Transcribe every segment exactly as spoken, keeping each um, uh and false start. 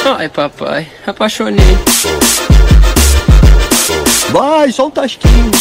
Ai, papai, apaixonei. Vai, só um tasquinho.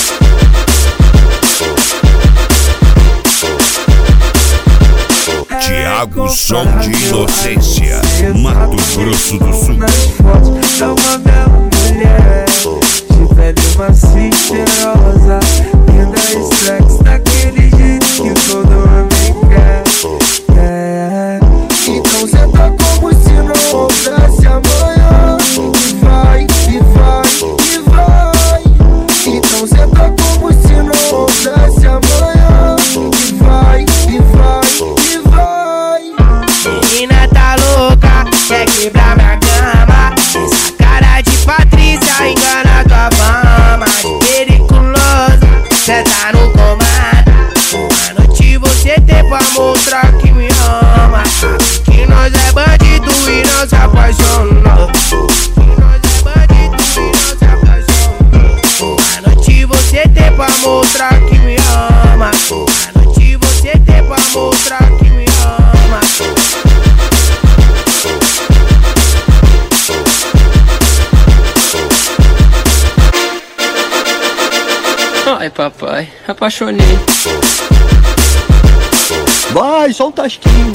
Thiago Som de Inocência, Mato Grosso do Sul. É uma bela mulher, de pele macia e cheirosa, linda e sexy, daquele jeito que todo homem quer. É. Então cê tá como se não houvesse amanhã. E vai, e vai, e vai. Então cê tá como se não houvesse amanhã. E vai, e vai, e vai. Menina tá louca, quer quebrar minha cama. Essa cara de Patrícia engana tua fama. De periculosa, cê tá no comando. Uma noite você tem pra mostrar que me ama. Que nós é bandido e não se apaixona. Que nós é bandido e não se apaixona. Uma noite você tem pra mostrar que me ama. Uma noite você tem pra mostrar que me ama. Ai, papai, apaixonei. Vai, só um tasquinho.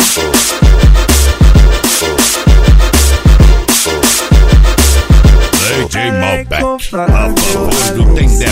D J Malbec, a favor do Tendel.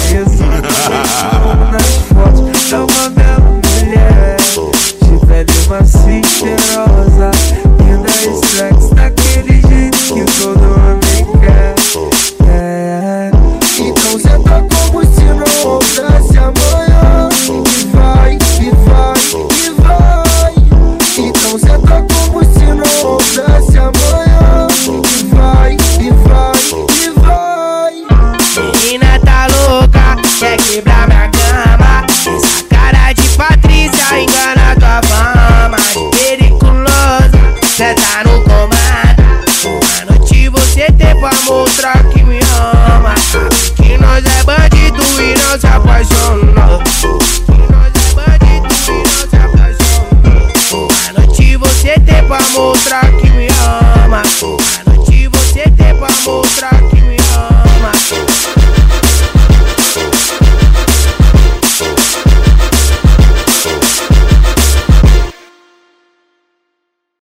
É uma bela mulher, de pele macia e cheirosa, linda e sexy, daquele jeito que todo homem quer. É. Então cê tá como se não houvesse amanhã. E vai, e vai, e vai. Então cê tá como se não houvesse amanhã. E vai, e vai, e vai. Menina tá louca, quer quebrar minha cama. Essa cara de Patrícia engana